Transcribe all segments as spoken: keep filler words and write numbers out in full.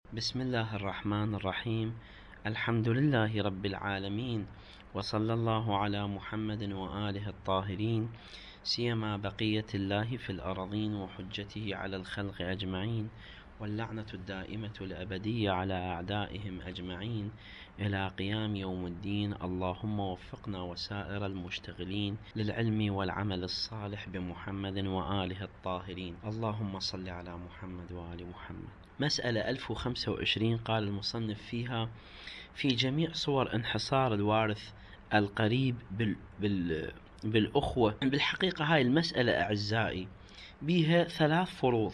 بسم الله الرحمن الرحيم. الحمد لله رب العالمين، وصلى الله على محمد وآله الطاهرين، سيما بقية الله في الأرضين وحجته على الخلق أجمعين، واللعنة الدائمة الأبدية على أعدائهم أجمعين إلى قيام يوم الدين. اللهم وفقنا وسائر المشتغلين للعلم والعمل الصالح بمحمد وآله الطاهرين. اللهم صل على محمد وآل محمد. مسألة ألف وخمسة وعشرين، قال المصنف فيها: في جميع صور انحصار الوارث القريب بال بال بالأخوة. بالحقيقة هاي المسألة أعزائي بيها ثلاث فروض،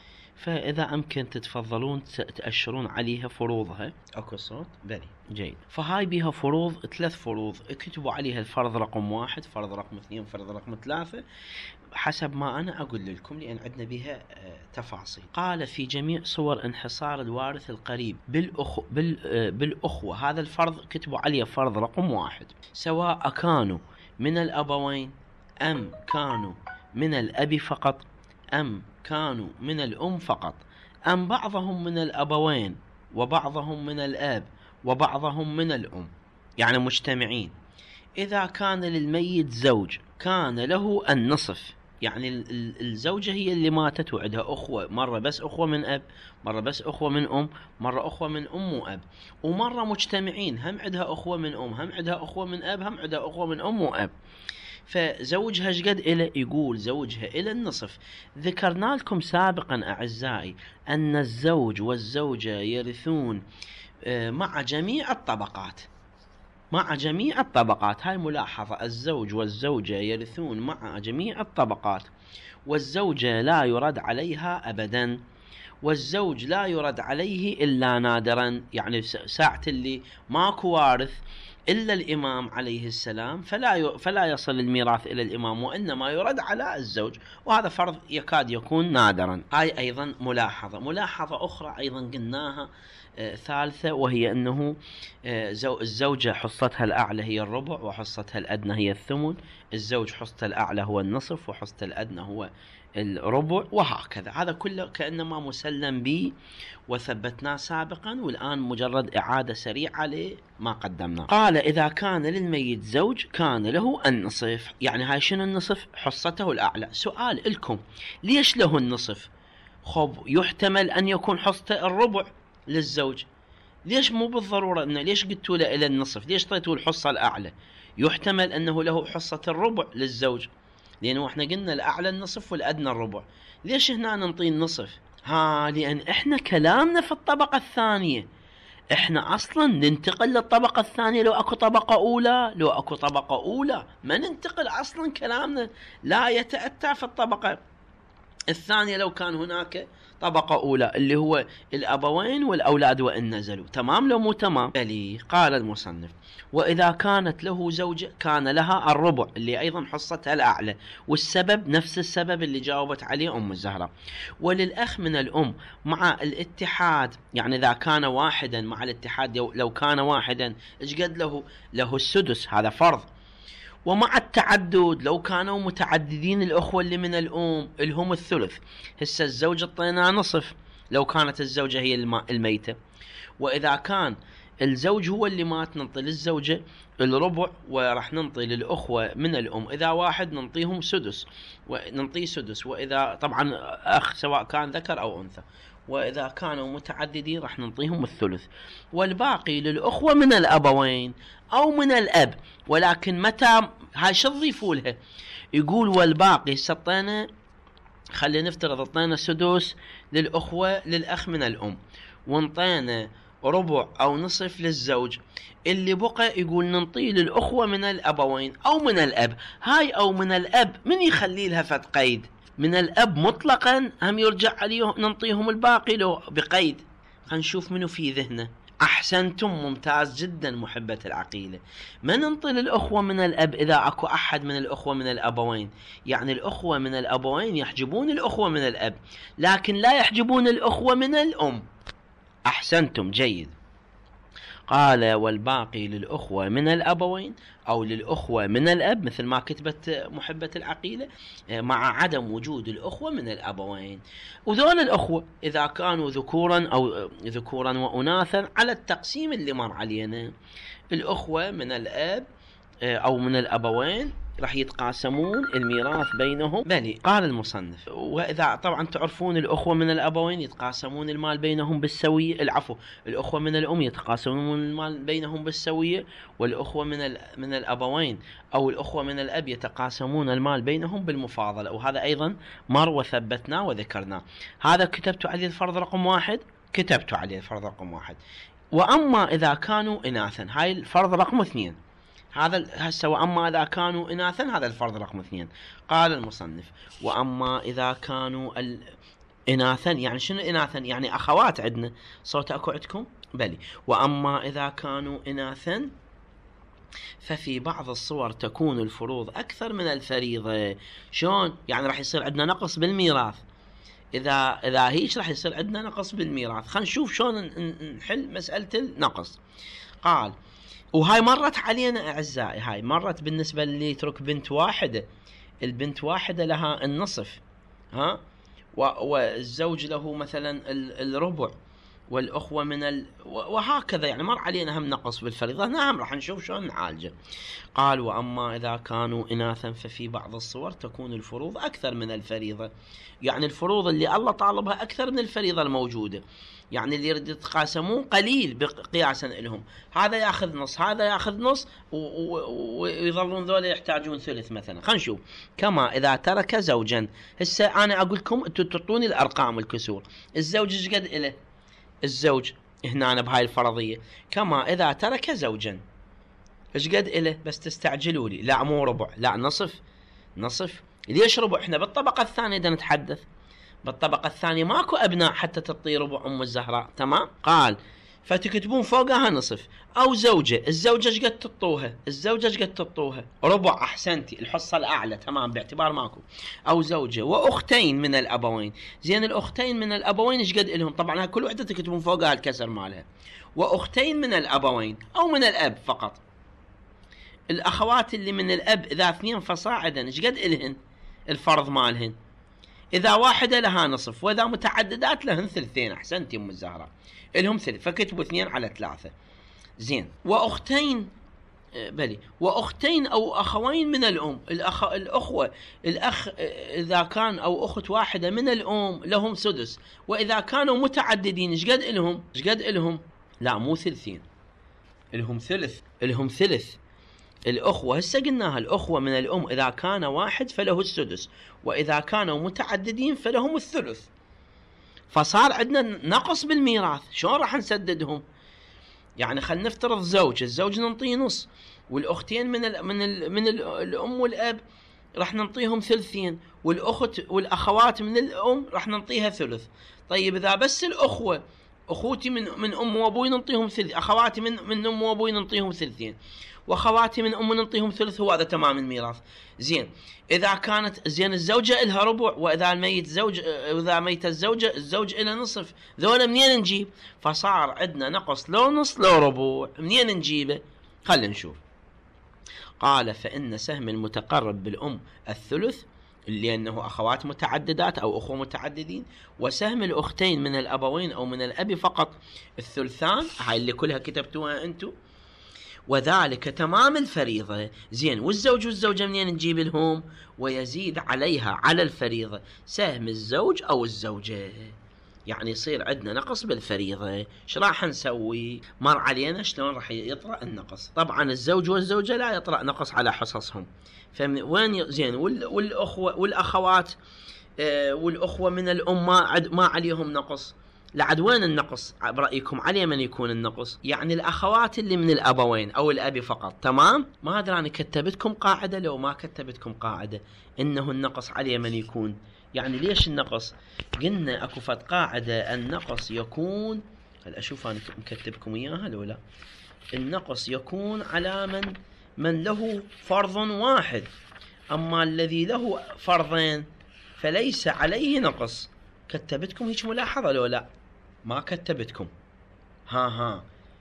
فإذا أمكن تتفضلون تأشرون عليها فروضها. أكو صوت؟ بلي جيد. فهاي بيها فروض، ثلاث فروض، اكتبوا عليها الفرض رقم واحد، فرض رقم اثنين، فرض رقم ثلاثة، حسب ما أنا أقول لكم، لأن عندنا بها تفاصيل. قال: في جميع صور انحصار الوارث القريب بالأخو بال بالأخوة. هذا الفرض كتبوا عليه فرض رقم واحد، سواء كانوا من الأبوين أم كانوا من الأب فقط، أم كانوا من الأم فقط، أم بعضهم من الأبوين وبعضهم من الآب وبعضهم من الأم، يعني مجتمعين. إذا كان للميت زوج كان له النصف، يعني الزوجة هي اللي ماتت وعندها أخوة، مرة بس أخوة من أب، مرة بس أخوة من أم، مرة أخوة من أم وأب، ومرة مجتمعين، هم عندها أخوة من أم، هم عندها أخوة من أب، هم عندها أخوة من أم وأب. فزوجها ايش قد إله؟ يقول زوجها إلى النصف. ذكرنا لكم سابقا أعزائي أن الزوج والزوجة يرثون مع جميع الطبقات، مع جميع الطبقات. هاي ملاحظة: الزوج والزوجة يرثون مع جميع الطبقات، والزوجة لا يرد عليها أبدا، والزوج لا يرد عليه إلا نادرا، يعني ساعة اللي ماكو وارث إلا الإمام عليه السلام فلا فلا يصل الميراث إلى الإمام، وإنما يرد على الزوج، وهذا فرض يكاد يكون نادرا. هاي أيضا ملاحظة. ملاحظة أخرى أيضا قلناها آه ثالثة، وهي أنه آه الزوجة حصتها الأعلى هي الربع، وحصتها الأدنى هي الثمن. الزوج حصته الأعلى هو النصف، وحصته الأدنى هو الربع، وهكذا. هذا كله كأنما مسلم به وثبتناه سابقا، والآن مجرد إعادة سريعة لما قدمنا. قال: إذا كان للميت زوج كان له النصف. يعني هاي شنو النصف؟ حصته الأعلى. سؤال لكم: ليش له النصف؟ خب يحتمل أن يكون حصته الربع للزوج، ليش مو بالضرورة أنه ليش قلتوا له إلى النصف؟ ليش طيتوا الحصة الأعلى؟ يحتمل أنه له حصة الربع للزوج، لأنه احنا قلنا الأعلى النصف والأدنى الربع. ليش هنا ننطي النصف؟ ها لأن احنا كلامنا في الطبقة الثانية، احنا اصلا ننتقل للطبقة الثانية. لو اكو طبقة اولى، لو اكو طبقة اولى ما ننتقل اصلا، كلامنا لا يتأتى في الطبقة الثانية لو كان هناك طبقة أولى اللي هو الأبوين والأولاد وإن نزلوا. تمام لو مو تمام؟ بلي. قال المصنف: وإذا كانت له زوجة كان لها الربع، اللي أيضا حصتها الأعلى، والسبب نفس السبب اللي جاوبت عليه أم الزهرة. وللأخ من الأم مع الاتحاد، يعني إذا كان واحدا مع الاتحاد، لو كان واحدا إيش قد له؟ له السدس، هذا فرض. ومع التعدد لو كانوا متعددين الأخوة اللي من الأم الهم الثلث. هسه الزوج اعطينا نصف لو كانت الزوجة هي الميتة، وإذا كان الزوج هو اللي مات ننطي للزوجة الربع، وراح ننطي للأخوة من الأم إذا واحد ننطيهم سدس، وننطي سدس، وإذا طبعا أخ سواء كان ذكر أو أنثى، وإذا كانوا متعددين راح ننطيهم الثلث، والباقي للأخوة من الأبوين أو من الأب. ولكن متى هاي شو تضيفوا لها؟ يقول: والباقي سطينا، خلينا نفترض اعطينا سدس للأخوة للأخ من الأم، وانطينا ربع أو نصف للزوج، اللي بقى يقول ننطيه للأخوة من الأبوين أو من الأب. هاي أو من الأب من يخلي لها فت قيد؟ من الأب مطلقا هم يرجع عليه ننطيهم الباقي لو بقيد؟ خلينا نشوف منو في ذهنه. أحسنتم، ممتاز جدا محبة العقيلة. ما ننطي للأخوة من الأب إذا أكو أحد من الأخوة من الأبوين، يعني الأخوة من الأبوين يحجبون الأخوة من الأب، لكن لا يحجبون الأخوة من الأم. أحسنتم، جيد. قال والباقي للأخوة من الأبوين أو للأخوة من الأب، مثل ما كتبت محبة العقيلة، مع عدم وجود الأخوة من الأبوين. وذول الأخوة إذا كانوا ذكورا أو ذكورا وأناثا على التقسيم اللي مر علينا، الأخوة من الأب أو من الأبوين راح يتقاسمون الميراث بينهم. بلي قال المصنف وإذا طبعا تعرفون الأخوة من الأبوين يتقاسمون المال بينهم بالسوية، العفو الأخوة من الأم يتقاسمون المال بينهم بالسوية، والأخوة من من الأبوين أو الأخوة من الأب يتقاسمون المال بينهم بالمفاضلة، وهذا أيضا مر وثبتناه وذكرناه. هذا كتبت عليه الفرض رقم واحد، كتبت عليه الفرض رقم واحد. وأما إذا كانوا إناثا، هاي الفرض رقم اثنين، هذا هسه وأما إذا كانوا إناثا، هذا الفرض رقم اثنين. قال المصنف وأما إذا كانوا إناثا، يعني شنو إناثا؟ يعني أخوات عندنا، صوت أكو عندكم؟ بلي. وأما إذا كانوا إناثا ففي بعض الصور تكون الفروض أكثر من الفريضة. شلون؟ يعني راح يصير عندنا نقص بالميراث. إذا إذا هيش راح يصير عندنا نقص بالميراث. خلينا نشوف شلون نحل مسألة النقص. قال وهاي مرت علينا أعزائي، هاي مرت بالنسبة اللي يترك بنت واحدة، البنت واحدة لها النصف، ها، والزوج له مثلا الربع، والأخوة من ال... وهكذا، يعني مر علينا هم نقص بالفريضة. نعم راح نشوف شلون نعالجه. قال وأما إذا كانوا إناثا ففي بعض الصور تكون الفروض أكثر من الفريضة، يعني الفروض اللي الله طالبها أكثر من الفريضة الموجودة، يعني اللي يريد يتقاسمون قليل قياسا لهم، هذا ياخذ نص هذا ياخذ نص ويظلون ذولا يحتاجون ثلث مثلا. خلينا نشوف. كما إذا ترك زوجا، هسه أنا أقول لكم أنتم تعطوني الأرقام الكسور، الزوج ايش قد إله؟ الزوج هنا أنا بهاي الفرضية كما إذا ترك زوجا ايش قد إله؟ بس تستعجلوا لي، لا مو ربع، لا نصف. نصف ليش ربع؟ احنا بالطبقة الثانية بدنا نتحدث، بالطبقة الثانية ماكو أبناء حتى تعطي ربع أم الزهراء، تمام؟ قال فتكتبون فوقها نصف. أو زوجة، الزوجة ايش قد تعطوها؟ الزوجة ايش قد تعطوها؟ ربع، أحسنتي، الحصة الأعلى، تمام، باعتبار ماكو. أو زوجة وأختين من الأبوين، زين الأختين من الأبوين ايش قد إلهم؟ طبعا كل وحدة تكتبون فوقها الكسر مالها. وأختين من الأبوين أو من الأب فقط. الأخوات اللي من الأب إذا اثنين فصاعدا ايش قد إلهن الفرض مالهن؟ إذا واحدة لها نصف، وإذا متعددات لهن ثلثين. أحسنتي أم الزهراء، إلهم ثلث، فكتبوا اثنين على ثلاثة. زين. وأختين، بلي، وأختين أو أخوين من الأم، الأخ الأخوة الأخ إذا كان أو أخت واحدة من الأم لهم سدس، وإذا كانوا متعددين إيش قد إلهم؟ إيش قد إلهم؟ لا مو ثلثين، إلهم ثلث، إلهم ثلث. الأخوة هسه قلناها، الأخوة من الأم إذا كان واحد فله السدس، وإذا كانوا متعددين فلهم الثلث. فصار عندنا نقص بالميراث. شلون راح نسددهم؟ يعني خلينا نفترض زوج، الزوج ننطيه نص، والأختين من ال من ال من ال الأم والأب راح ننطيهم ثلثين، والأخت والأخوات من الأم راح ننطيها ثلث. طيب إذا بس الأخوة، أخوتي من من أم وأبوي ننطيهم ثلث، أخواتي من من أم وأبوي ننطيهم ثلثين، واخواتي من ام ننطيهم ثلث، هو هذا تمام الميراث. زين. اذا كانت زين الزوجه لها ربع، واذا الميت زوج، اذا ميت الزوجه الزوج له نصف، ذولا منين نجيب؟ فصار عندنا نقص لو نص لو ربع، منين نجيبه؟ خلينا نشوف. قال فان سهم المتقرب بالام الثلث، لانه اخوات متعددات او اخوه متعددين، وسهم الاختين من الابوين او من الاب فقط الثلثان، هاي اللي كلها كتبتوها انتم، وذلك تمام الفريضة. زين. والزوج والزوجة منين نجيب لهم؟ ويزيد عليها على الفريضة سهم الزوج أو الزوجة، يعني يصير عندنا نقص بالفريضة. ايش راح نسوي؟ مر علينا شلون راح يطرأ النقص. طبعا الزوج والزوجة لا يطرأ نقص على حصصهم، فوين؟ زين. والأخوة والأخوات آه والأخوة من الأم ما, ما عليهم نقص، لعد وين النقص برأيكم؟ على من يكون النقص؟ يعني الأخوات اللي من الأبوين أو الأب فقط، تمام؟ ما أدري أنا كتبتكم قاعدة لو ما كتبتكم قاعدة إنه النقص على من يكون. يعني ليش النقص؟ قلنا أكو فت قاعدة، النقص يكون، هل أشوف أنا مكتبكم إياها لو لا؟ النقص يكون على من من له فرض واحد، أما الذي له فرضين فليس عليه نقص. كتبتكم هيك ملاحظة لو لا؟ ما كتبتكم. ها ها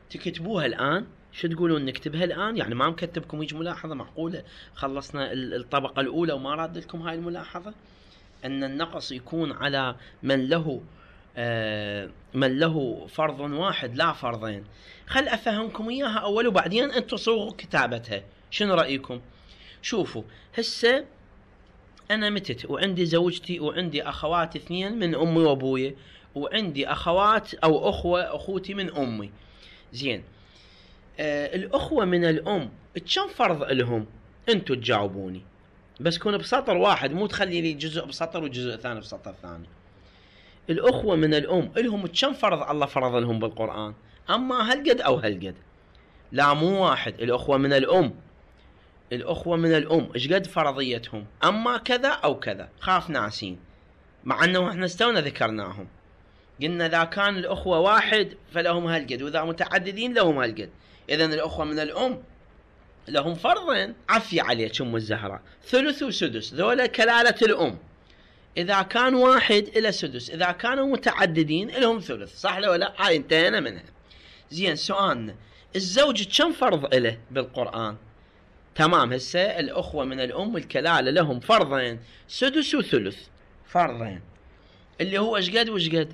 تكتبوها الآن. شو تقولون نكتبها الآن؟ يعني ما مكتبكم هيج ملاحظة؟ معقولة خلصنا الطبقة الأولى وما راد لكم هاي الملاحظة؟ أن النقص يكون على من له آه من له فرض واحد لا فرضين. خل أفهمكم إياها أول وبعدين أنتم صوغوا كتابتها. شنو رأيكم؟ شوفوا هسه أنا متت وعندي زوجتي وعندي أخوات اثنين من أمي وأبوي، وعندي أخوات أو أخوة أخوتي من أمي. زين، آه الأخوة من الأم كم فرض لهم؟ أنتوا تجاوبوني، بس كون بسطر واحد، مو تخلي لي جزء بسطر وجزء ثاني بسطر ثاني. الأخوة من الأم لهم كم فرض الله فرض لهم بالقرآن؟ أما هالقد أو هالقد؟ لا مو واحد. الأخوة من الأم الأخوة من الأم إيش قد فرضيتهم؟ أما كذا أو كذا. خاف ناسين، مع أنه إحنا استونا ذكرناهم. قلنا إذا كان الأخوة واحد فلهم هالقد، وإذا متعددين لهم هالقد. إذن الأخوة من الأم لهم فرضين. عفي عليك أم الزهراء، ثلث وسدس، ذولا كلالة الأم. إذا كان واحد إلى سدس، إذا كانوا متعددين لهم ثلث. صح لو لا؟ هاي انتهينا منها. زين، سؤالنا الزوج كم فرض له بالقرآن؟ تمام. هسه الأخوة من الأم الكلالة لهم فرضين، سدس وثلث. فرضين اللي هو ايش قد وايش قد؟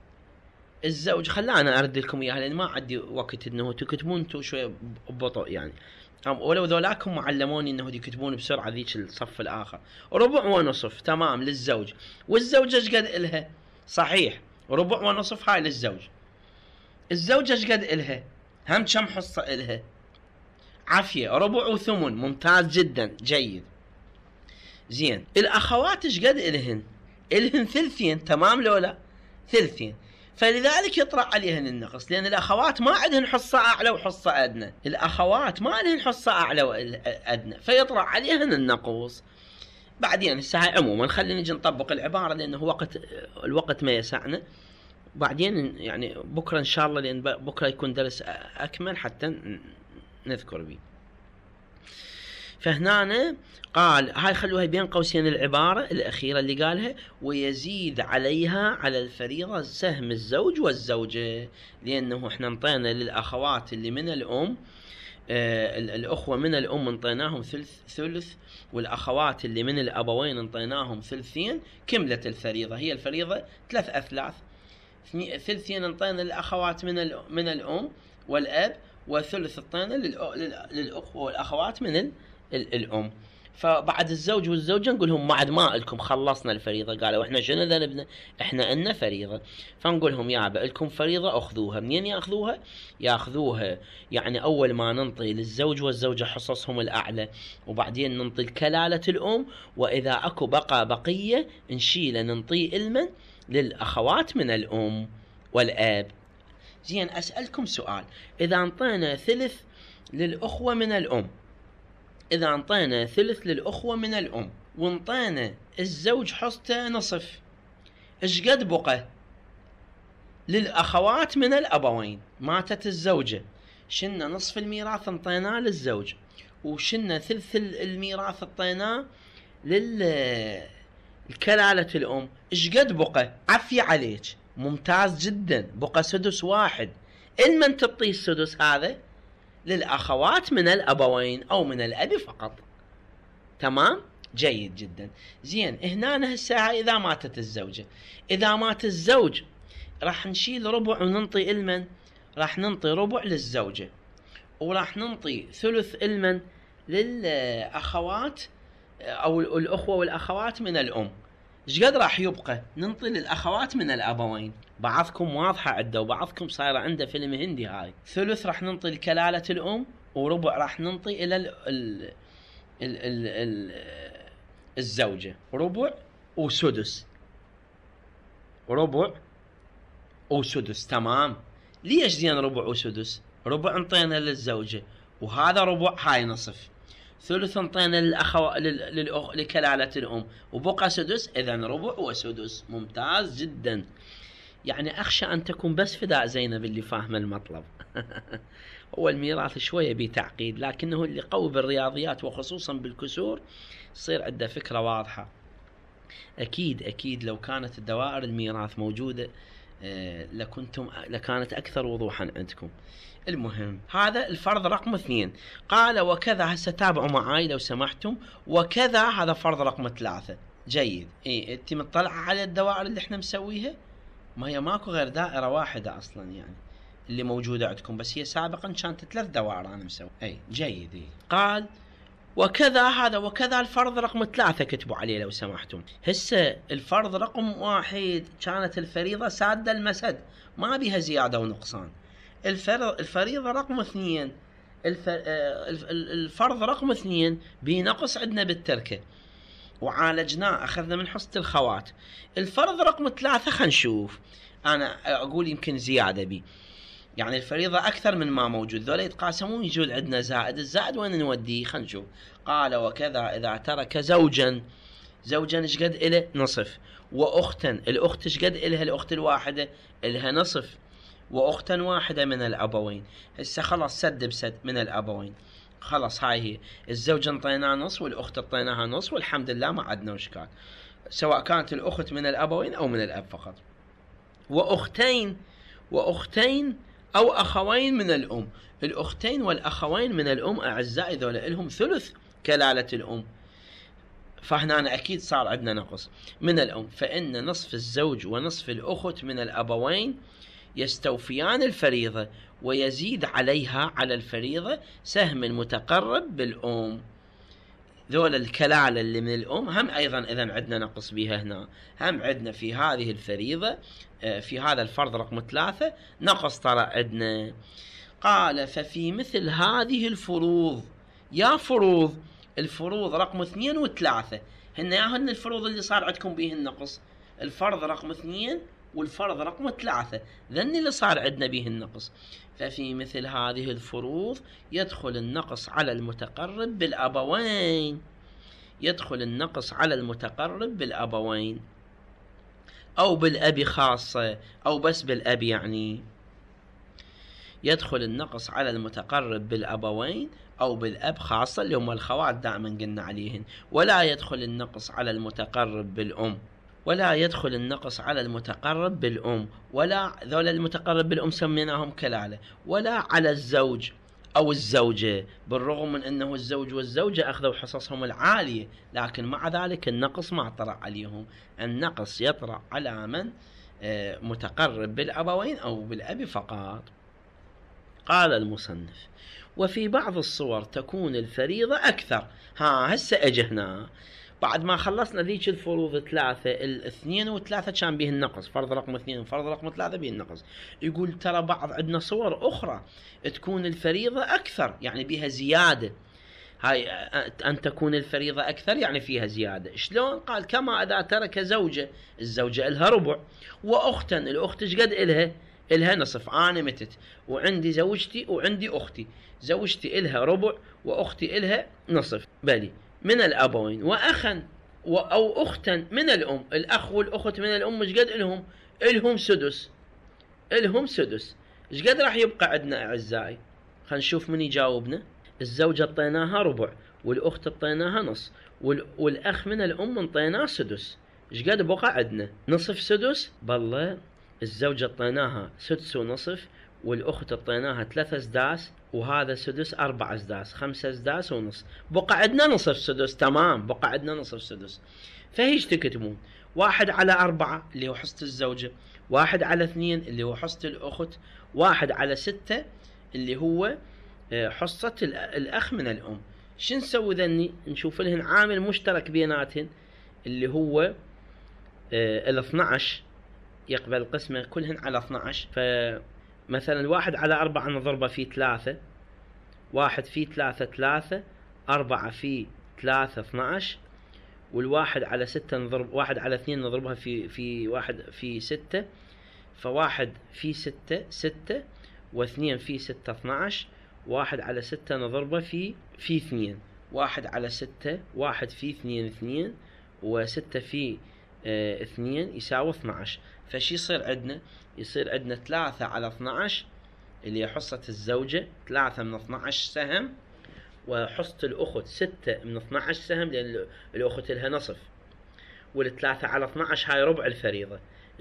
الزوج خلانا أرد لكم إياها لأن ما عندي وقت إنه تكتبون انتم شوية ببطء يعني، ولو ذولاكم معلموني إنه يكتبون بسرعة ذيك الصف الآخر. ربع ونصف تمام للزوج. والزوجة ايش قد إلها؟ صحيح، ربع ونصف هاي للزوج. الزوجة ايش قد إلها؟ هم كم حصة إلها؟ عافية، ربع وثمن. ممتاز جدا، جيد. زين، الأخوات ايش قد إلهن؟ إلهن ثلثين. تمام لو لا؟ ثلثين. فلذلك يطرح عليهن النقص، لأن الأخوات ما عندهن حصة أعلى وحصة أدنى. الأخوات ما عندهن حصة أعلى وأدنى، فيطرح عليهن النقص. بعدين هسه هاي عموما خلينا نجي نطبق العبارة لأنه وقت الوقت ما يسعنا. بعدين يعني بكرة إن شاء الله، لأن بكرة يكون درس أكمل حتى نذكر به. فهنا قال هاي خلوها بين قوسين العبارة الأخيرة اللي قالها: ويزيد عليها على الفريضة سهم الزوج والزوجة. لأنه احنا انطينا للأخوات اللي من الأم آه الأخوة من الأم انطيناهم ثلث ثلث، والأخوات اللي من الأبوين انطيناهم ثلثين. كملت الفريضة. هي الفريضة ثلاث أثلاث، ثلثين انطينا للأخوات من من الأم والأب، وثلث انطينا للأخوة والأخوات من الأم. فبعد الزوج والزوجة نقول لهم بعد ما لكم خلصنا الفريضة. قالوا احنا شنو ذنبنا؟ احنا إلنا فريضة. فنقول لهم يابا لكم فريضة اخذوها. منين ياخذوها؟ ياخذوها يعني أول ما ننطي للزوج والزوجة حصصهم الأعلى، وبعدين ننطي الكلالة الأم، وإذا أكو بقى بقية نشيله ننطي المن للأخوات من الأم والآب. زين، أسألكم سؤال: إذا انطينا ثلث للأخوة من الأم، إذا انطينا ثلث للأخوة من الأم وانطينا الزوج حصته نصف، إيش قد بقى للأخوات من الأبوين؟ ماتت الزوجة، شلنا نصف الميراث انطيناه للزوج، وشلنا ثلث الميراث انطيناه للكلالة الأم. إيش قد بقى؟ عفي عليك، ممتاز جدا، بقى سدس واحد. المن تعطيه السدس هذا؟ للأخوات من الأبوين أو من الأب فقط. تمام، جيد جدا. زين، هنا هسه إذا ماتت الزوجة، إذا مات الزوج راح نشيل ربع وننطي المن، راح ننطي ربع للزوجة، وراح ننطي ثلث المن للأخوات أو الأخوة والأخوات من الأم. ايش قد راح يبقى؟ ننطي للأخوات من الأبوين. بعضكم واضحة عنده وبعضكم صايرة عنده فيلم هندي. هاي ثلث راح ننطي لكلالة الأم، وربع راح ننطي إلى ال ال ال ال ال الزوجة. ربع وسدس، ربع وسدس. تمام. ليش زين ربع وسدس؟ ربع انطينا للزوجة، وهذا ربع هاي نصف. ثلث انطينا للأخوة للأخ لكلالة الأم، وبقى سدس. إذن ربع وسدس. ممتاز جدا. يعني أخشى أن تكون بس فداء زينب اللي فاهمة المطلب. هو الميراث شوية بتعقيد، لكنه اللي قوي بالرياضيات وخصوصا بالكسور يصير عنده فكرة واضحة. أكيد أكيد لو كانت الدوائر الميراث موجودة لكنتم لكانت أكثر وضوحا عندكم. المهم هذا الفرض رقم اثنين. قال وكذا، هسه تابعوا معاي لو سمحتم، وكذا هذا فرض رقم ثلاثة. جيد. إيه انت مطلعة على الدوائر اللي احنا مسويها؟ ما هي ماكو غير دائرة واحدة أصلا يعني اللي موجودة عندكم، بس هي سابقا كانت ثلاث دوائر أنا مسوي. أي جيد. إيه. قال وكذا هذا، وكذا الفرض رقم ثلاثة كتبوا عليه لو سمحتم. هسه الفرض رقم واحد كانت الفريضة سادة المسد، ما بها زيادة ونقصان. الفريضة رقم اثنين، الفرض رقم اثنين بنقص عندنا بالتركة وعالجناه، أخذنا من حصة الخوات. الفرض رقم ثلاثة خلينا نشوف، أنا أقول يمكن زيادة بي، يعني الفريضة أكثر من ما موجود، ذولا يتقاسمون يجون عندنا زائد. الزائد وين نوديه؟ خلينا نشوف. قال وكذا إذا ترك زوجا، زوجا ايش قد إله؟ نصف. وأختا، الأخت ايش قد إلها؟ الأخت الواحدة إلها نصف. وأختا واحدة من الأبوين. هسه خلاص سد بسد من الأبوين، خلاص هاي هي. الزوج انطيناه نص والأخت انطيناها نص، والحمد لله ما عندنا مشكلة، سواء كانت الأخت من الأبوين أو من الأب فقط. وأختين، وأختين أو أخوين من الأم. الأختين والأخوين من الأم أعزائي ذولا لهم ثلث كلالة الأم، فهنا أكيد صار عندنا نقص من الأم. فإن نصف الزوج ونصف الأخت من الأبوين يستوفيان الفريضة، ويزيد عليها على الفريضة سهم المتقرب بالأم. ذول الكلالة اللي من الأم هم أيضا إذن عندنا نقص بها هنا، هم عندنا في هذه الفريضة في هذا الفرض رقم ثلاثة نقص ترى عندنا. قال ففي مثل هذه الفروض، يا فروض، الفروض رقم اثنين وثلاثة هن ياهن الفروض اللي صار عندكم به النقص، الفرض رقم اثنين والفرض رقم ثلاثة، ذن اللي صار عندنا به النقص. ففي مثل هذه الفروض يدخل النقص على المتقرب بالأبوين، يدخل النقص على المتقرب بالأبوين أو بالأب خاصة، أو بس بالأب، يعني يدخل النقص على المتقرب بالأبوين أو بالأب خاصة اللي هم الخوات دائما قلنا عليهن. ولا يدخل النقص على المتقرب بالأم، ولا يدخل النقص على المتقرب بالأم، ولا ذولا المتقرب بالأم سميناهم كلالة، ولا على الزوج أو الزوجة، بالرغم من أنه الزوج والزوجة أخذوا حصصهم العالية، لكن مع ذلك النقص ما طرأ عليهم. النقص يطرأ على من متقرب بالأبوين أو بالأب فقط. قال المصنف وفي بعض الصور تكون الفريضة أكثر. ها هسه أجي هنا بعد ما خلصنا ذيك الفروض ثلاثة، الاثنين وثلاثة كان به النقص، فرض رقم اثنين وفرض رقم ثلاثة به النقص. يقول ترى بعض عندنا صور أخرى تكون الفريضة أكثر، يعني بها زيادة. هاي أن تكون الفريضة أكثر يعني فيها زيادة. شلون؟ قال كما إذا ترك زوجة، الزوجة إلها ربع، وأختا، الأخت إيش قد إلها؟ إلها نصف. أنا متت وعندي زوجتي وعندي أختي، زوجتي إلها ربع وأختي إلها نصف، بلي من الأبوين. وأخا أو أختا من الأم، الأخ والأخت من الأم إيش قد إلهم؟ إلهم سدس، إلهم سدس. إيش قد راح يبقى عندنا أعزائي؟ خلينا نشوف من يجاوبنا. الزوجة اعطيناها ربع، والأخت اعطيناها نص، والأخ من الأم انطيناه سدس. إيش قد بقى عندنا؟ نصف سدس. بالله الزوجة اعطيناها سدس ونصف، والأخت اعطيناها ثلاثة سداس، وهذا سدس أربعة سداس، خمسة سداس ونص، بقى عندنا نصف سدس. تمام، بقى عندنا نصف سدس. فهيش تكتبون واحد على أربعة اللي هو حصة الزوجة، واحد على اثنين اللي هو حصة الأخت، واحد على ستة اللي هو حصة الأخ من الأم. شو نسوي ذني؟ نشوف لهن عامل مشترك بيناتهن اللي هو ال اثنعش، يقبل قسمة كلهن على اثنعش. فمثلا واحد على أربعة نضربه في ثلاثة، واحد في ثلاثة ثلاثة، أربعة في ثلاثة اثنعش، والواحد على ستة نضرب، واحد على اثنين نضربها في في واحد في ستة، فواحد في ستة ستة، واثنين في ستة اثنعش، واحد على ستة نضربه في في اثنين، واحد على ستة، واحد في اثنين اثنين، وستة في اه اثنين يساوي اثنعش. فشي يصير عندنا؟ يصير عندنا ثلاثة على اثنعش اللي هي حصة الزوجة، ثلاثة من اثنعش سهم، وحصة الأخت ستة من اثنعش سهم لأن الأخت لها نصف، والثلاثة على اثنعش هاي ربع الفريضة.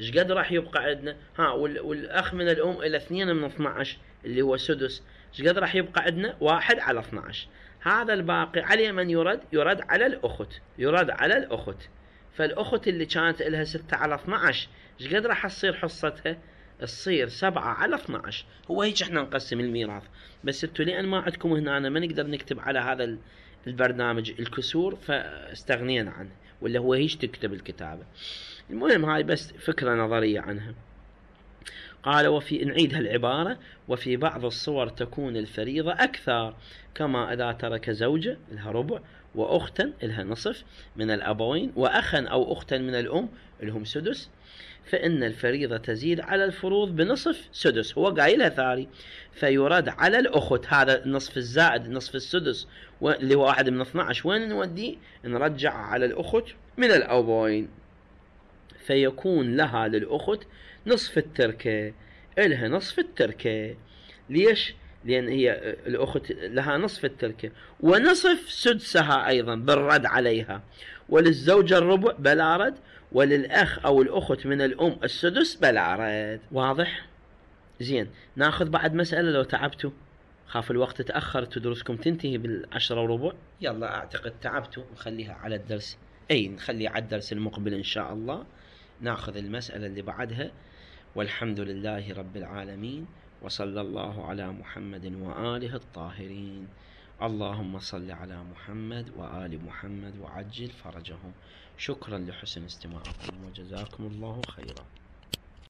ايش قد راح يبقى عندنا؟ ها والأخ من الأم إلى اثنين من اثني عشر اللي هو سدس، ايش قد راح يبقى عندنا؟ واحد على اثني عشر. هذا الباقي على من يرد؟ يرد على الأخت، يرد على الأخت. فالأخت اللي كانت لها ستة على اثني عشر ايش قد راح تصير حصتها؟ تصير سبعة على اثني عشر. هو هيك احنا نقسم الميراث، بس انتوا لأن ما عندكم هنا أنا ما نقدر نكتب على هذا البرنامج الكسور فاستغنينا عنه، ولا هو هيك تكتب الكتابة. المهم هاي بس فكرة نظرية عنها. قال وفي نعيد هالعبارة: وفي بعض الصور تكون الفريضة أكثر، كما إذا ترك زوجة لها ربع، وأختا لها نصف من الأبوين، وأخا أو أختا من الأم لهم سدس، فإن الفريضة تزيد على الفروض بنصف سدس. هو قايلها ثاني، فيرد على الأخت هذا النصف الزائد نصف السدس اللي هو واحد من اثني عشر، وين نوديه؟ نرجع على الأخت من الأبوين، فيكون لها للأخت نصف التركة، إلها نصف التركة. ليش؟ لأن هي الأخت لها نصف التركة ونصف سدسها أيضا بالرد عليها، وللزوجة الربع بلا رد، وللأخ أو الأخت من الأم السدس بلا رد. واضح؟ زين، ناخذ بعد مسألة لو تعبتوا، خاف الوقت تأخر تدرسكم تنتهي بالعشرة وربع. يلا أعتقد تعبتوا، نخليها على الدرس، أي نخلي على الدرس المقبل إن شاء الله. ناخذ المسألة اللي بعدها. والحمد لله رب العالمين، وصلى الله على محمد وآله الطاهرين. اللهم صل على محمد وآل محمد وعجل فرجهم. شكرا لحسن استماعكم وجزاكم الله خيرا.